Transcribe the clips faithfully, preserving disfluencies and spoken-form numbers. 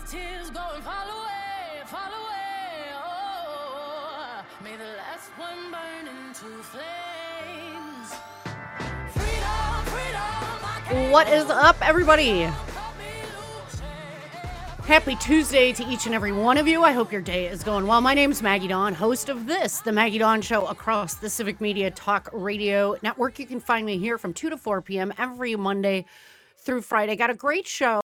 tears go and fall away, fall away. Oh, may the last one burn into flames. Freedom, freedom, I can't What is up, everybody? cut me loose. Happy Tuesday to each and every one of you. I hope your day is going well. My name's Maggie Dawn, host of this, the Maggie Dawn Show, across the Civic Media Talk Radio Network. You can find me here from two to four p.m. every Monday through Friday. Got a great show.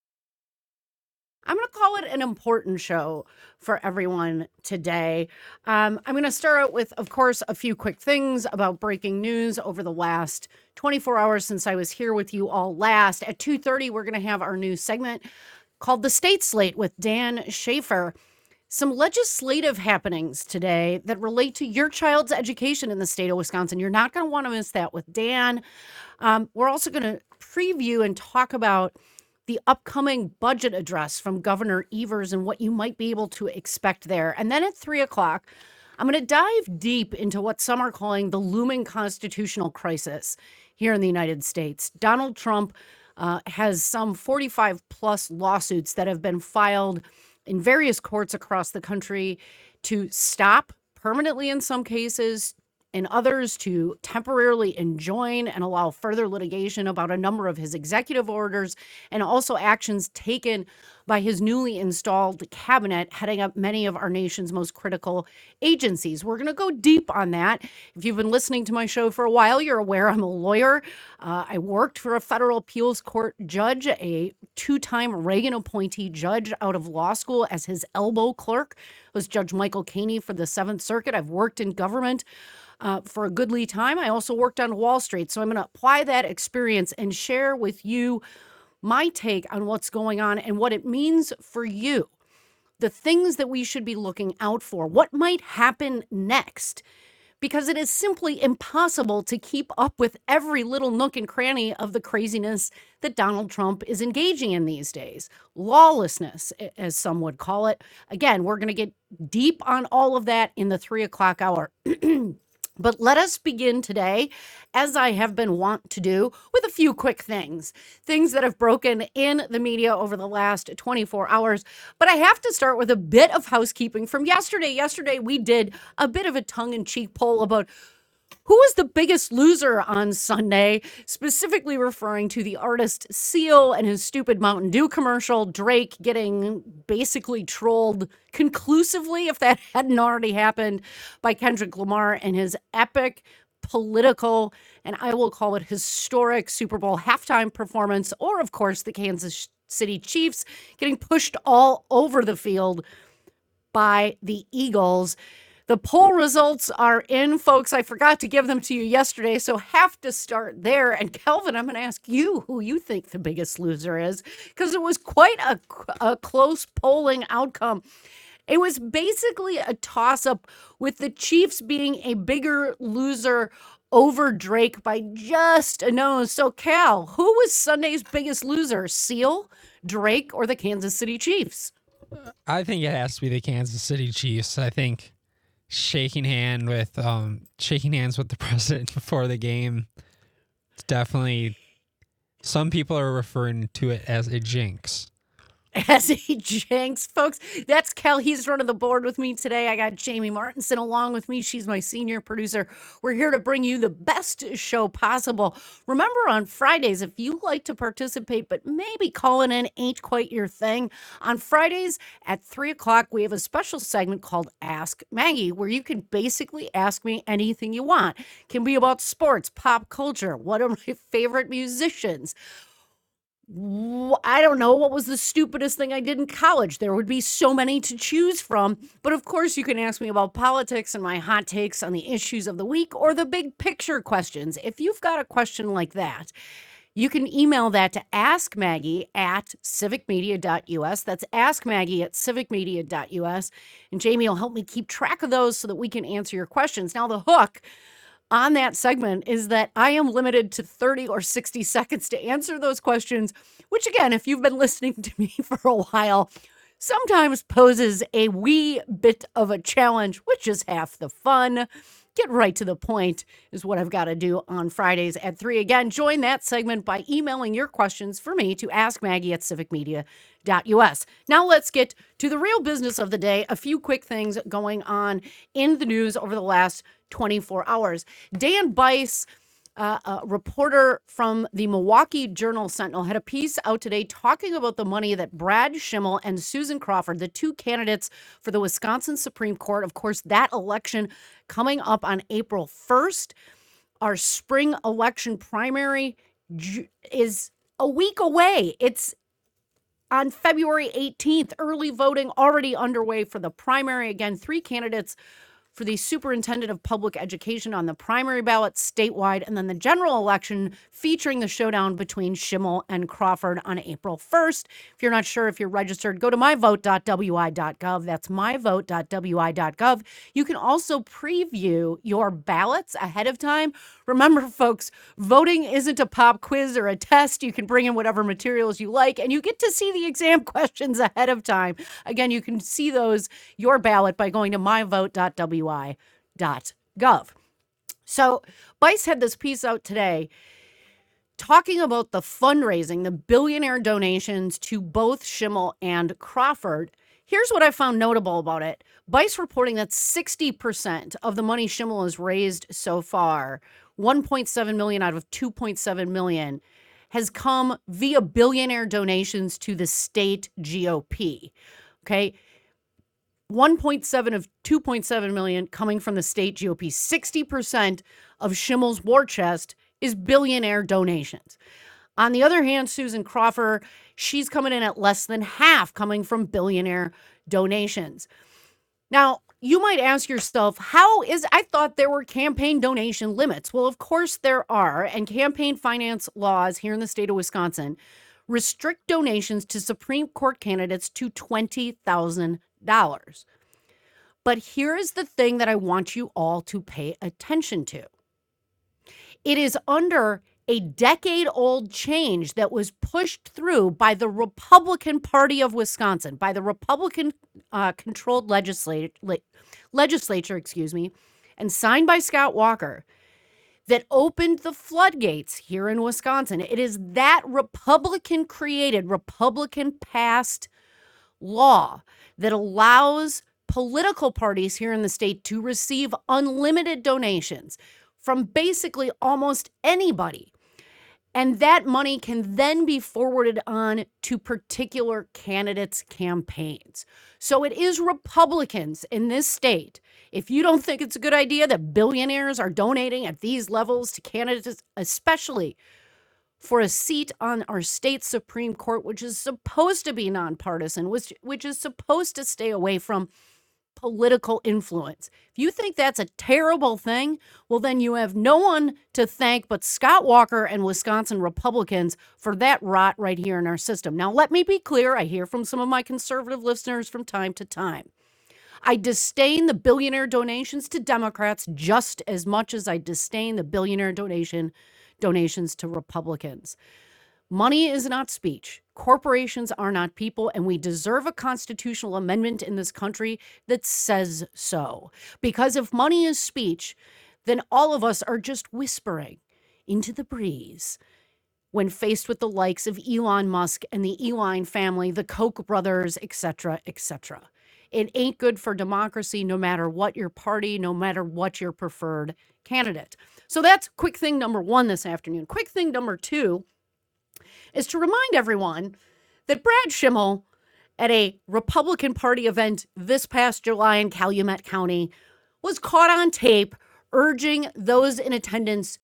I'm going to call it an important show for everyone today. Um, I'm going to start out with, of course, a few quick things about breaking news over the last twenty-four hours since I was here with you all last. At two thirty, we're going to have our new segment called The State Slate with Dan Schaefer. Some legislative happenings today that relate to your child's education in the state of Wisconsin. You're not going to want to miss that with Dan. Um, we're also going to preview and talk about the upcoming budget address from Governor Evers and what you might be able to expect there. And then at three o'clock, I'm going to dive deep into what some are calling the looming constitutional crisis here in the United States. Donald Trump uh, has some forty-five plus lawsuits that have been filed in various courts across the country to stop permanently in some cases, and others to temporarily enjoin and allow further litigation about a number of his executive orders and also actions taken by his newly installed cabinet heading up many of our nation's most critical agencies. We're going to go deep on that. If you've been listening to my show for a while, you're aware I'm a lawyer. Uh, I worked for a federal appeals court judge, a two-time Reagan appointee judge out of law school as his elbow clerk was Judge Michael Caney for the Seventh Circuit. I've worked in government Uh, for a goodly time. I also worked on Wall Street. So I'm going to apply that experience and share with you my take on what's going on and what it means for you. The things that we should be looking out for. What might happen next? Because it is simply impossible to keep up with every little nook and cranny of the craziness that Donald Trump is engaging in these days. Lawlessness, as some would call it. Again, we're going to get deep on all of that in the three o'clock hour. But let us begin today, as I have been wont to do, with a few quick things, things that have broken in the media over the last twenty-four hours. But I have to start with a bit of housekeeping from yesterday. Yesterday, we did a bit of a tongue-in-cheek poll about who was the biggest loser on Sunday, specifically referring to the artist Seal and his stupid Mountain Dew commercial, Drake getting basically trolled conclusively, if that hadn't already happened, by Kendrick Lamar and his epic political, and I will call it historic Super Bowl halftime performance, or of course the Kansas City Chiefs getting pushed all over the field by the Eagles. The poll results are in, folks. I forgot to give them to you yesterday, so have to start there. And Kelvin, I'm going to ask you who you think the biggest loser is, because it was quite a, a close polling outcome. It was basically a toss-up with the Chiefs being a bigger loser over Drake by just a nose. So, Cal, who was Sunday's biggest loser, Seal, Drake, or the Kansas City Chiefs? I think it has to be the Kansas City Chiefs. I think shaking hand with um shaking hands with the president before the game, it's definitely, some people are referring to it as a jinx. As he jinx, folks. That's Kel. He's running the board with me today. I got Jamie Martinson along with me. She's my senior producer. We're here to bring you the best show possible. Remember, on Fridays, if you like to participate, but maybe calling in ain't quite your thing, on Fridays at three o'clock, we have a special segment called Ask Maggie, where you can basically ask me anything you want. It can be about sports, pop culture, what are my favorite musicians, I don't know, what was the stupidest thing I did in college? There would be so many to choose from. But of course, you can ask me about politics and my hot takes on the issues of the week or the big picture questions. If you've got a question like that, you can email that to askmaggie at civicmedia dot u s. That's askmaggie at civicmedia dot u s. And Jamie will help me keep track of those so that we can answer your questions. Now, the hook on that segment is that I am limited to thirty or sixty seconds to answer those questions, which again, if you've been listening to me for a while, sometimes poses a wee bit of a challenge, which is half the fun. get right to the point is what I've got to do on Fridays at three. Again, join that segment by emailing your questions for me to ask Maggie at civic media dot U S. Now let's get to the real business of the day. A few quick things going on in the news over the last twenty-four hours. Dan Bice, Uh, a reporter from the Milwaukee Journal Sentinel, had a piece out today talking about the money that Brad Schimmel and Susan Crawford, the two candidates for the Wisconsin Supreme Court, of course, that election coming up on April first. Our spring election primary is a week away. It's on February eighteenth. Early voting already underway for the primary. Again, three candidates for the superintendent of public education on the primary ballot statewide, and then the general election featuring the showdown between Schimmel and Crawford on April first. If you're not sure if you're registered, go to my vote dot w i dot gov. That's my vote dot w i dot gov. You can also preview your ballots ahead of time. Remember, folks, voting isn't a pop quiz or a test. You can bring in whatever materials you like, and you get to see the exam questions ahead of time. Again, you can see those, your ballot, by going to my vote dot w i dot gov. So Bice had this piece out today talking about the fundraising, the billionaire donations to both Schimmel and Crawford. Here's what I found notable about it. Bice reporting that sixty percent of the money Schimmel has raised so far, one point seven million dollars out of two point seven million dollars, has come via billionaire donations to the state G O P. Okay. one point seven of two point seven million coming from the state G O P. sixty percent of Schimmel's war chest is billionaire donations. On the other hand, Susan Crawford, she's coming in at less than half coming from billionaire donations. Now, you might ask yourself, how is, I thought there were campaign donation limits. Well, of course there are, and campaign finance laws here in the state of Wisconsin restrict donations to Supreme Court candidates to twenty thousand dollars. But here is the thing that I want you all to pay attention to. It is under a decade-old change that was pushed through by the Republican Party of Wisconsin, by the Republican-controlled uh, legislature, legislature, excuse me, and signed by Scott Walker, that opened the floodgates here in Wisconsin. It is that Republican-created, Republican-passed law that allows political parties here in the state to receive unlimited donations from basically almost anybody. And that money can then be forwarded on to particular candidates' campaigns. So it is Republicans in this state. If you don't think it's a good idea that billionaires are donating at these levels to candidates, especially for a seat on our state Supreme Court, which is supposed to be nonpartisan, which, which is supposed to stay away from political influence. If you think that's a terrible thing, well, then you have no one to thank but Scott Walker and Wisconsin Republicans for that rot right here in our system. Now, let me be clear. I hear from some of my conservative listeners from time to time. I disdain the billionaire donations to Democrats just as much as I disdain the billionaire donation donations to Republicans. Money is not speech. Corporations are not people, and we deserve a constitutional amendment in this country that says so. Because if money is speech, then all of us are just whispering into the breeze when faced with the likes of Elon Musk and the Elon family, the Koch brothers, et cetera, et cetera. It ain't good for democracy, no matter what your party, no matter what your preferred candidate. So that's quick thing number one this afternoon. Quick thing number two is to remind everyone that Brad Schimmel, at a Republican Party event this past July in Calumet County, was caught on tape urging those in attendance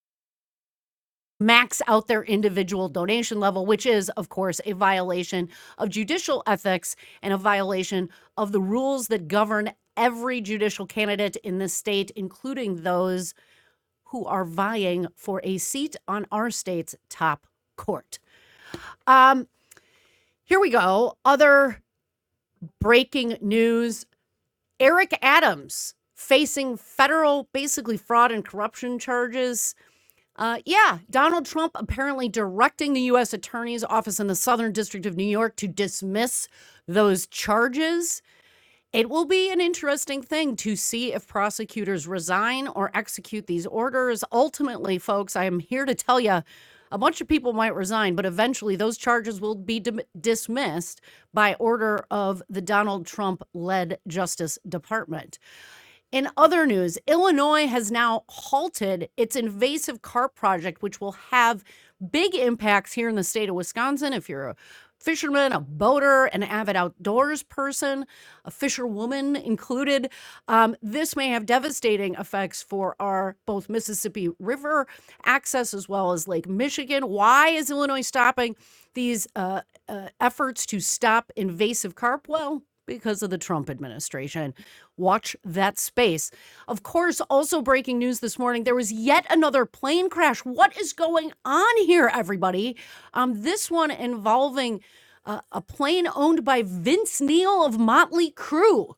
max out their individual donation level, which is, of course, a violation of judicial ethics and a violation of the rules that govern every judicial candidate in this state, including those who are vying for a seat on our state's top court. Um, here we go. Other breaking news. Eric Adams facing federal, basically fraud and corruption charges. Uh, yeah, Donald Trump apparently directing the U S Attorney's Office in the Southern District of New York to dismiss those charges. It will be an interesting thing to see if prosecutors resign or execute these orders. Ultimately, folks, I am here to tell you a bunch of people might resign, but eventually those charges will be dim- dismissed by order of the Donald Trump-led Justice Department. In other news, Illinois has now halted its invasive carp project, which will have big impacts here in the state of Wisconsin. If you're a fisherman, a boater, an avid outdoors person, a fisherwoman included, um, this may have devastating effects for our both Mississippi River access as well as Lake Michigan. Why is Illinois stopping these uh, uh, efforts to stop invasive carp? Well, because of the Trump administration. Watch that space. Of course, also breaking news this morning, there was yet another plane crash. What is going on here, everybody? Um, this one involving uh, a plane owned by Vince Neil of Motley Crue.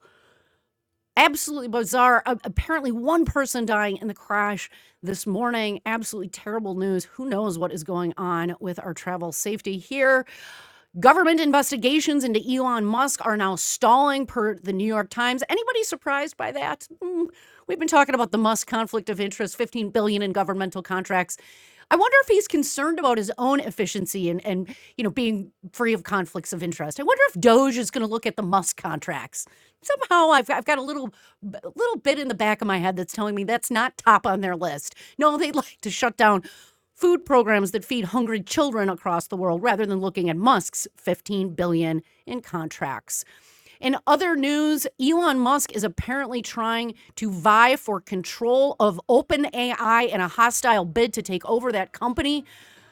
Absolutely bizarre. Uh, apparently one person dying in the crash this morning. Absolutely terrible news. Who knows what is going on with our travel safety here? Government investigations into Elon Musk are now stalling, per the New York Times. Anybody surprised by that? Mm, we've been talking about the Musk conflict of interest, fifteen billion dollars in governmental contracts. I wonder if he's concerned about his own efficiency and, and you know, being free of conflicts of interest. I wonder if Doge is going to look at the Musk contracts. Somehow I've, I've got a little, little bit in the back of my head that's telling me that's not top on their list. No, they'd like to shut down food programs that feed hungry children across the world rather than looking at Musk's fifteen billion dollars in contracts. In other news, Elon Musk is apparently trying to vie for control of OpenAI in a hostile bid to take over that company.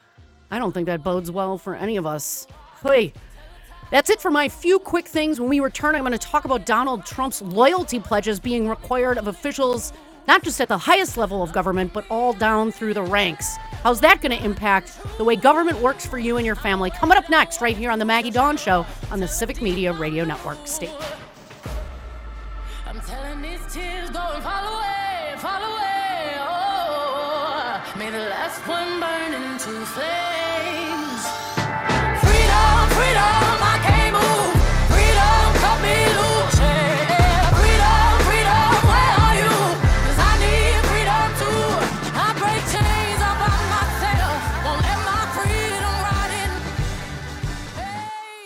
I don't think that bodes well for any of us. Hey, that's it for my few quick things. When we return, I'm going to talk about Donald Trump's loyalty pledges being required of officials not just at the highest level of government, but all down through the ranks. How's that going to impact the way government works for you and your family? Coming up next, right here on the Maggie Dawn Show on the Civic Media Radio Network. Stay tuned. I'm telling these tears, go and fall away, fall away. Oh, may the last one burn into flames. Freedom, freedom.